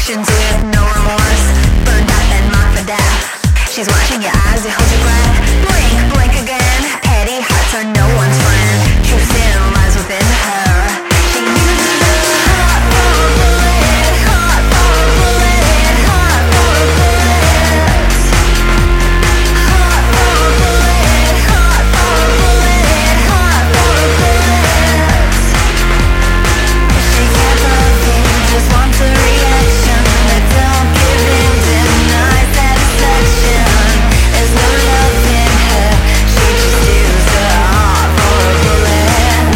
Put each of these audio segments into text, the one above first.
actions with no remorse. Burned up and marked for death. She's watching your eyes, you hold your breath. Blink, blink again. Petty hearts are no one's friend. True sin lies within her. She uses the heart for a bullet, heart for a bullet, heart for a bullet. Heart for a bullet, heart for a bullet, heart for a bullet. She can't forgive, just wants a reaction that don't give in, deny satisfaction. There's no love in her, she just used her heart for a bullet.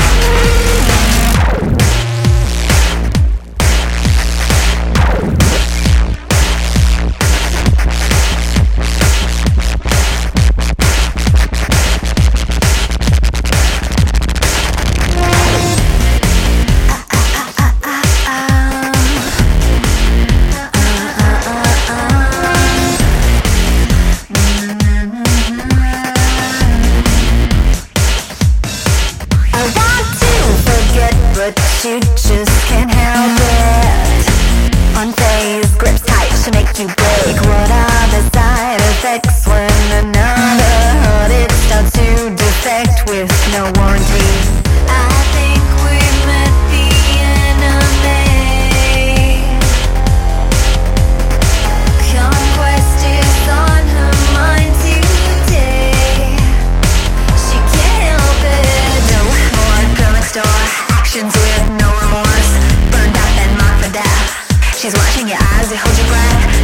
I want to forget, but you just can't help it. Unfazed, grips tight to make you break. What are the side effects when another heart it starts to defect with no warranty? I think we met the enemy. Conquest is on her mind today. She can't help it. No more girl next door. Actions with no remorse. Burned up and marked for death. She's watching your eyes, you hold your breath.